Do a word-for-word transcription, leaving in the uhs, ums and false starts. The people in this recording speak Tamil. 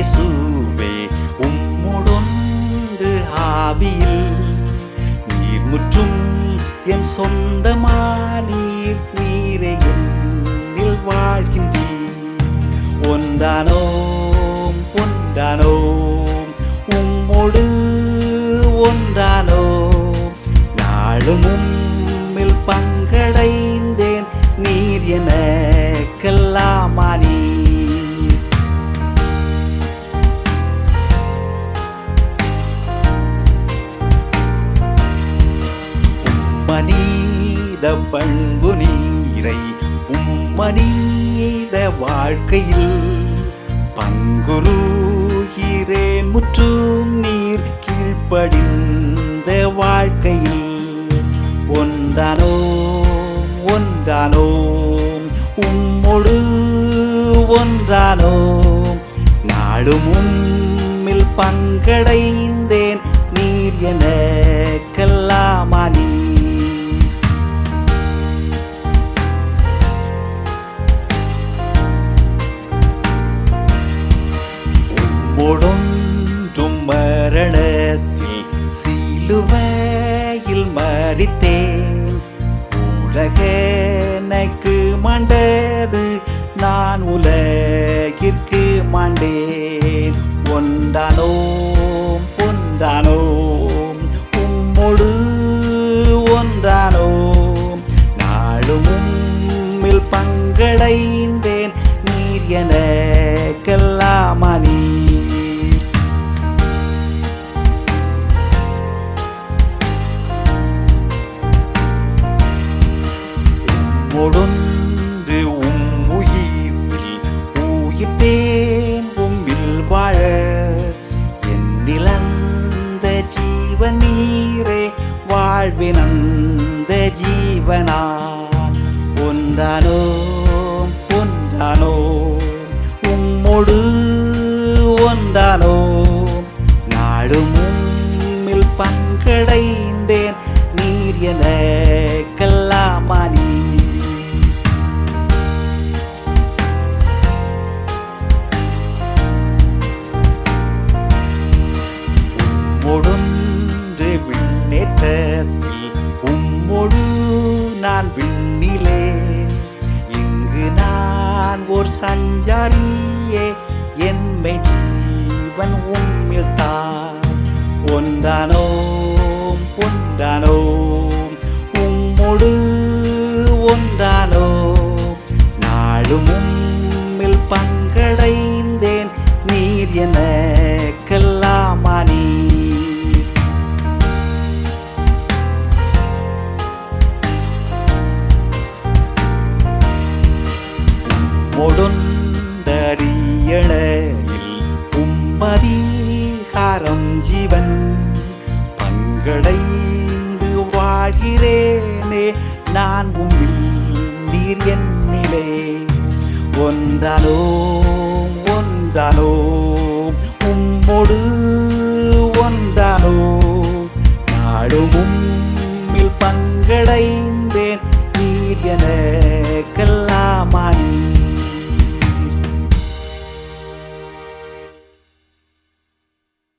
இயேசுவே உம்முடொன்று ஆவியில் நீர் முற்றும் என் சொந்தமானீர் நீரே என்னில் வாழ்கின்றீர் ஒன்றானோம் ஒன்றானோம் உம்மோடு ஒன்றானோம் நாளும் உம்மில் பங்கடைந்தேன் நீர் எனக்கெல்லாமானீர் உம்மனீத பண்பு நீரை உம்மனீத வாழ்க்கையில் பங்குருகிறேன் முற்றும் நீர் கீழ்ப்படிந்த வாழ்க்கையில் ஒன்றானோம் ஒன்றானோம் உம்மோடு ஒன்றானோம் நாளும் உம்மில் பங்கடைந்தேன் நீர் எனக்கெல்லாமானீர் உம்மோடொன்றும் மரணத்தில் சிலுவையில் மரித்தேன் உலகெனக்கு மாண்டது நான் உலகிற்கு மாண்டேன் ஒன்றானோம் ஒன்றானோம் உம்மோடு ஒன்றானோம் நாளும் உம்மில் பங்கடைந்தேன் நீர் எனக்கெல்லாமானீர் உம்மோடொன்று உம் உயிர்ப்பில் உயிர்த்தேன் உம்மில் வாழ என்னிலந்த ஜீவன் நீரே வாழ்வினந்த ஜீவனான் ஒன்றானோம் ஒன்றானோம் உம்மோடு ஒன்றானோம் நாளும் உம்மில் பங்கடைந்தேன் நீர் எனக்கெல்லாமானீர் உம்மோடொன்று விண்ணேற்றத்தில் உம்மோடு நான் விண்ணிலே இங்கு நான் ஓர் சஞ்சாரியே என்மை ஜீவன் உம்மில் தான் ஒன்றானோம் ஒன்றானோம் உம்மோடு ஒன்றானோம் நாளும் உம்மில் பங்கடைந்தேன் நீர் எனக்கெல்லாமானீர் உம்மோடொன்றறியணையில் உம்மதிகாரம் ஜீவன் பங்கடைந்து வாழ்கிறேனே நான் உம்மில் நீர் என்னிலே ஒன்றானோம் ஒன்றானோம் உம்மோடு